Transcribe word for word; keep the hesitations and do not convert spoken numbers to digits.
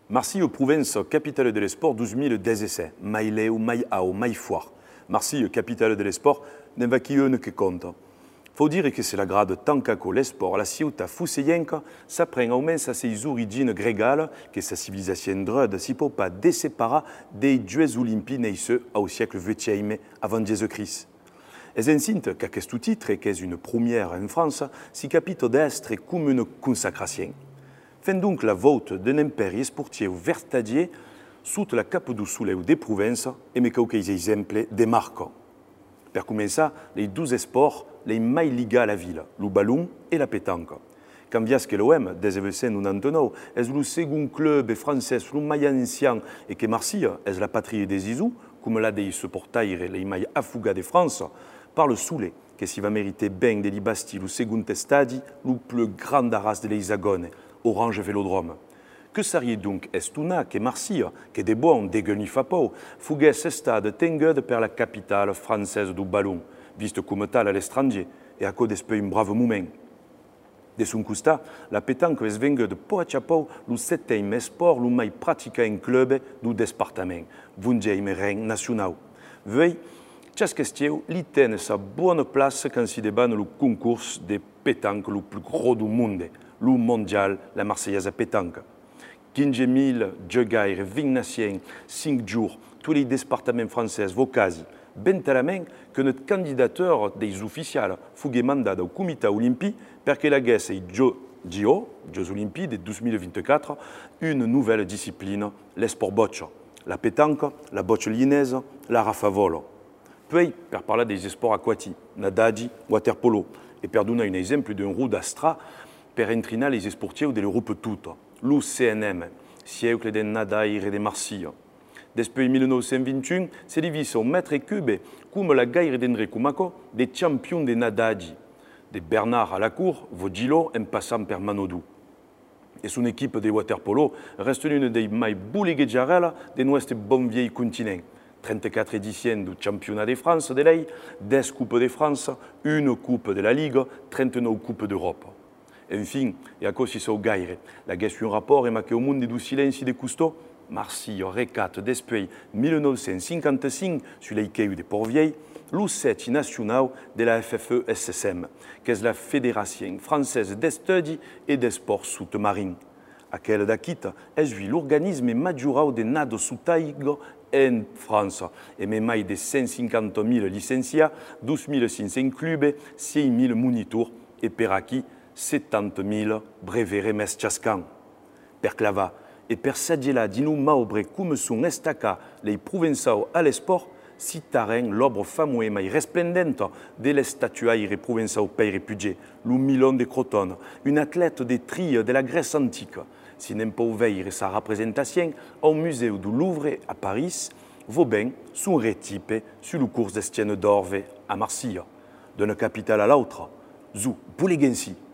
Marseille Province, capitale de l'esport douze mille dix-sept. Mai leu, mai au, mai foire. Marseille, capitale de l'esport, n'en va qui une que compte. Faut dire que c'est la grade tant qu'aco l'esport, la ciutat fusseyenca s'apprend au moins à ses origines grégales, que sa civilisation druide s'y peut pas déséparer des Jeux olympiques nés au siècle vingtième avant Jésus-Christ. Es insinte qu'à ce titre, qu'est une première en France, si capite d'estre comme une consacration. Fait donc la vote d'un impérie sportif vertadier sous la cape du soleil des provinces et mes quelques exemples des marques. Per commencer, les douze sports les mai liga à la ville, le ballon et la pétanque. Quand vias que l'O M, des événements quatre-vingt-dix-neuf, est le second club français le mai ancien et que Marseille est la patrie des Isous, comme l'a dit ce portail les mai affuga de France, par le Soulé, que s'y va mériter bien de l'Ibasti, le second stade, le plus grand arras de l'Hexagone, Orange Vélodrome. Que serait donc estuna que Marseille, que des bons, des guenifapo, fugues ce stade tengued per la capitale française du ballon, viste comme tal à l'étranger, et à cause d'espèce un brave moment. De son côté, la pétanque est venue de peu à peu le septième sport le mai pratiqué en club du département, vingtième rang national. Veuillez, chaque question, l'itène sa bonne place quand s'y débat le concours de pétanque le plus gros du monde, le mondial, la Marseillaise pétanque. quinze mille jeux vingt nations, cinq jours, tous les départements français vont quasi, ben tellement que notre candidature des officiels fut mandat au comité olympique pour que la guesse et Jeux Jeux olympiques de douze mille vingt-quatre, une nouvelle discipline, les sports bocce, la pétanque, la bocce lyonnaise, la rafavolo. Puis, per parler des sports aquatiques, nadagi, waterpolo, et per donner un exemple d'un roue d'astra per entraîner les sportifs de l'Europe toute, l'U C N M, siècle de nadaire et de Marseille. Depuis mille neuf cent vingt et un, c'est divisé au mètre cube comme la gaire d'André Kumako des champions de nadagi, de Bernard à la cour, Vogilo, en passant per Manodou. Et son équipe de waterpolo reste l'une des mai bouleguejarelles de notre bon vieil continent. trente-quatre éditions du championnat de France de l'E I, dix coupes de France, une coupe de la Ligue, trente-neuf coupes d'Europe. Enfin, et à cause de ce gaire, la question rapport est marquée au monde du silence des cousteaux. Marseille recate depuis mille neuf cent cinquante-cinq sur les quais de Port-Vieil, le set national de la F F E S S M, qui est la Fédération française des études et des sports sous-marins. Aquelle d'acquitte est l'organisme majeur de nado sous-taille en France, et même plus de cent cinquante mille licenciés, douze mille cinq cents clubs, six mille moniteurs et per acquis soixante mille brevets remis chascan. Per clava et per sagela dinu maobre comme son estaca les provençaux à l'esport, citaren l'obre fameux et mai resplendente de l'estatuaire provençaux pays répudié, le Milon de Crotone, une athlète des trilles de la Grèce antique. Si n'aime pas ouvrir sa représentation au musée du Louvre à Paris, vaut bien son rétype sur le cours d'Estienne d'Orve à Marseille. D'une capitale à l'autre, Zou Boulegensi.